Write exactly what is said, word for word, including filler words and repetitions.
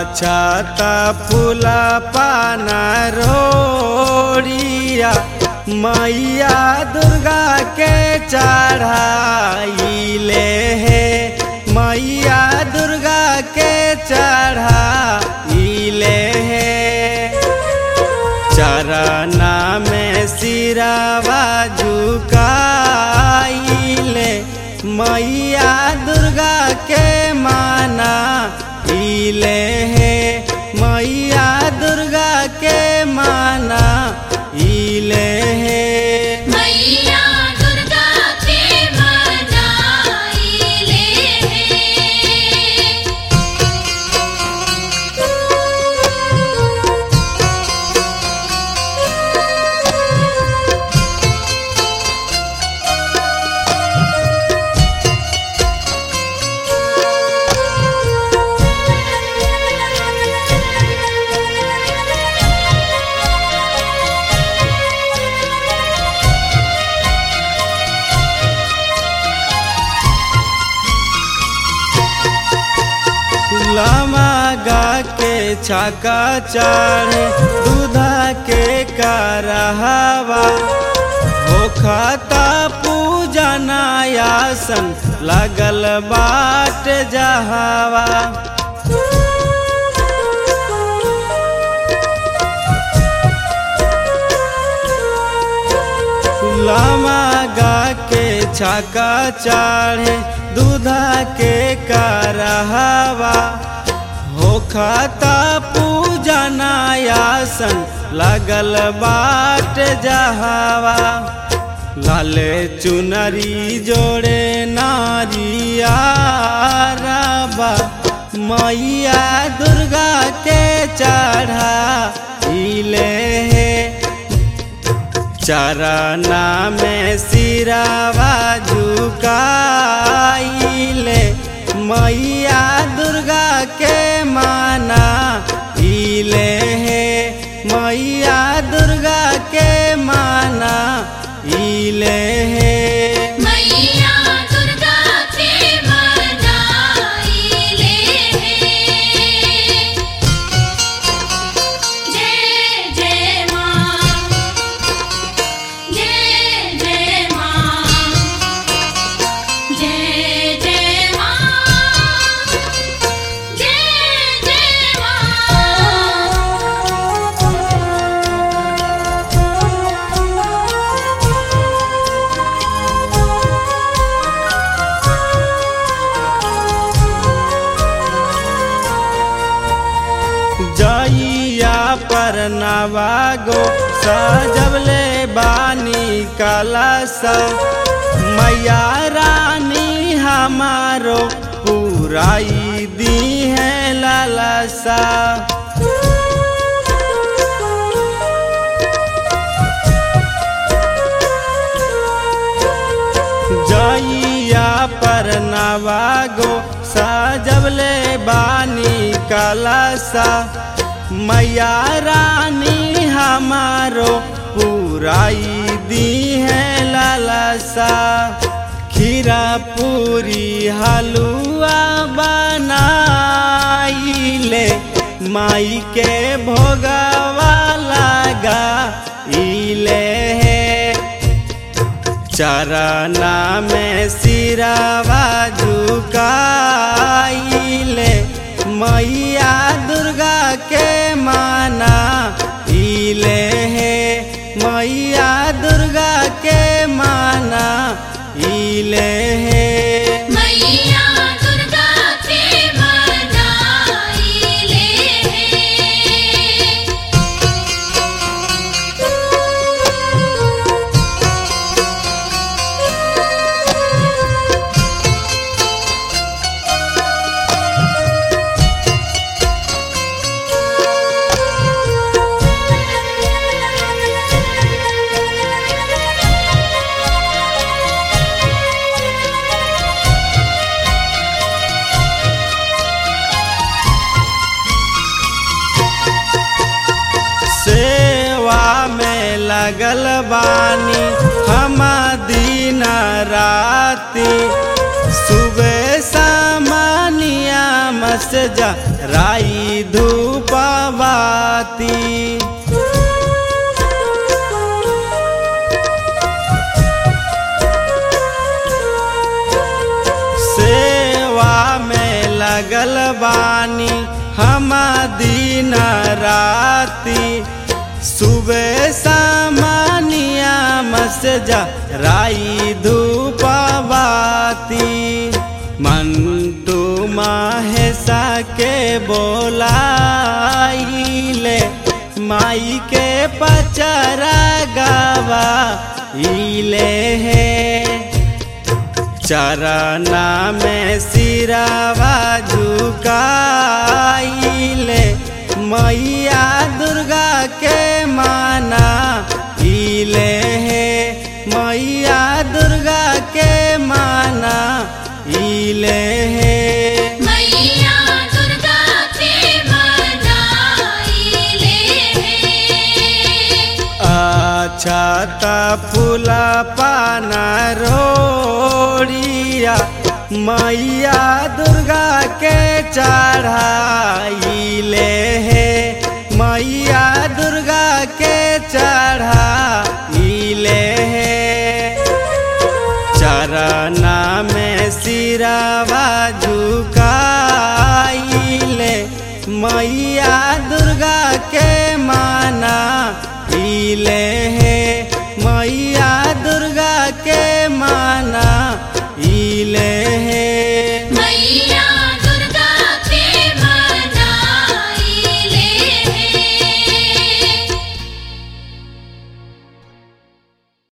छाता फूला पाना रोड़िया मैया दुर्गा के चढ़ाइले है मैया दुर्गा के चढ़ाइले है चरना में सिरावा झुकाइले मैया दुर्गा के माना इले है मैया दुर्गा के माना इले है मैया दुर्गा के माना इले लमा गा के छाका चढ़े दूधा के करहवा हो खाता पूजना आसन लगल बाट जहावा लमा गा के छाका चढ़े दूधा के करहवा हो खाता पूजना आसन लगल बाट जहावा लाले चुनरी जोड़े नारिया रबा मैया दुर्गा के चढ़ाइले है चरना में सिरावा झुकाइले मैया दुर्गा के माना इले है मैया दुर्गा के माना इले है मैया दुर्गा के माना इले जय जय मां जय जय मां जय जय मां जय जय जइया पर नवागो सजबले बानी कलसा मैया रानी हमारो पुराई दी है लालसा जइया पर नवागो सजबले बानी कलसा मैया रानी हमारो पुराई दी है लालसा खीरा पूरी हलुआ बनाइले माई के भोगवा लगा इले है चरना में सिरावा झुकाइले मैया दुर्गा के माना इले है मैया दुर्गा के माना इले है मैया दुर्गा के माना इले लगल बानी हम दिन राती सुबह सामानिया से जा राई धूपवाती। सेवा में लगल बानी हम दिन राती, सुबह सामानिया से जा राई धूपवाती। मंटू महेशा के बोलाइले, माई के पचरा गवा इले है। चरना में सिरावा झुकाइले, मैया दुर्गा के माना इले है। मैया दुर्गा के माना इले है। मैया दुर्गा के मनाइले है। अच्छा त फूला पाना रोड़िया मैया दुर्गा के चढ़ाइले है। मैया दुर्गा के चढ़ाइले है। चरना में सिरावा झुकाइले, मैया दुर्गा के माना इले है।